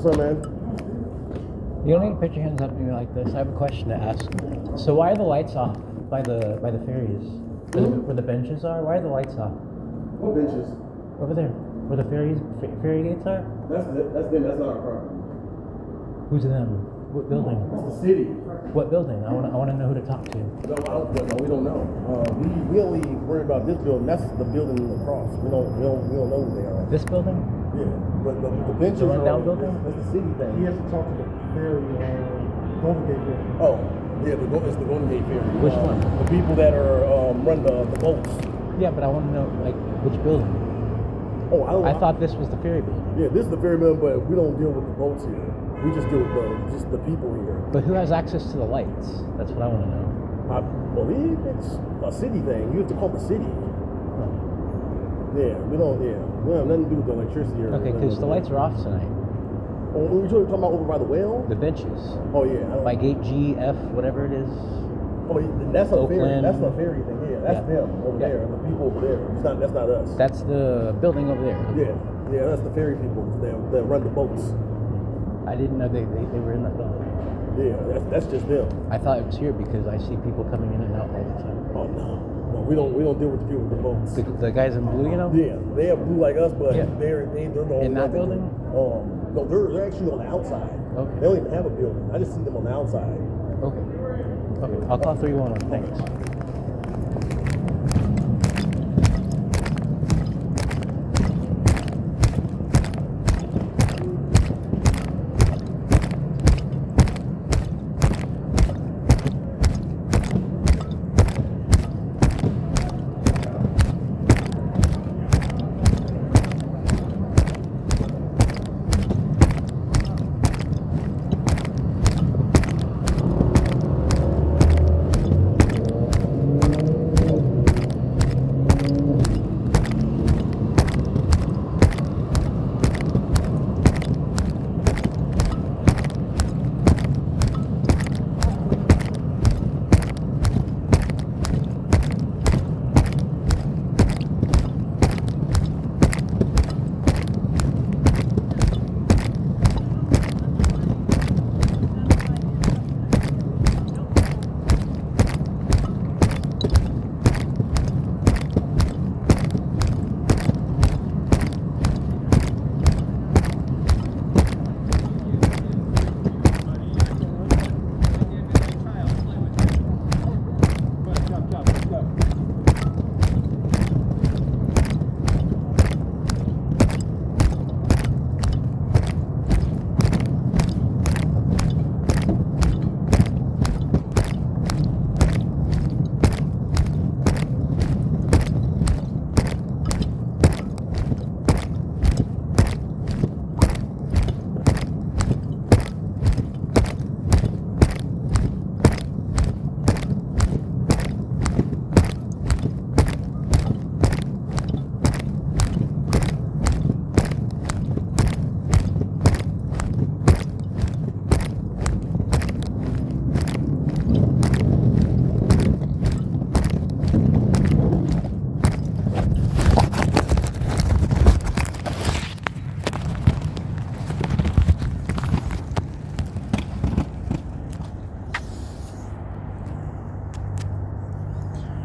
What's up, man? You don't need to put your hands up at me like this. I have a question to ask. So why are the lights off by the ferries? Where the benches are? Why are the lights off? What benches? Over there, where the ferry gates are? That's them. That's not our property. Who's them? What building? That's the city. What building? I want to know who to talk to. No, we don't know. We only worry about this building. That's the building across. We don't know who they are. This building? Yeah, but the benches The rundown are building? That's the city thing. He has to talk to the ferry, Golden Gate Ferry. Oh, yeah, it's the Golden Gate Ferry. Which one? The people that are run the boats. Yeah, but I want to know like which building. Oh, I thought this was the ferry building. Yeah, this is the ferry building, but we don't deal with the boats here. We just deal with just the people here. But who has access to the lights? That's what I want to know. I believe it's a city thing. You have to call the city. Yeah, we don't have nothing to do with the electricity here. Okay, because the lights are off tonight. Oh, we were talking about over by the whale? The benches. Oh, yeah. By gate G, F, whatever it is. Oh, that's a ferry. Oakland. That's a ferry thing. Yeah, that's them over there. The people over there. That's not us. That's the building over there. Yeah, that's the ferry people that run the boats. I didn't know they were in that building. Yeah, that's just them. I thought it was here because I see people coming in and out all the time. Oh no, we don't deal with the people with the boats. The guys in blue, you know? Yeah, they have blue like us, but Yeah. they're the only In that one building? No, they're actually on the outside. Okay. They don't even have a building. I just see them on the outside. Okay. I'll call 311. Thanks.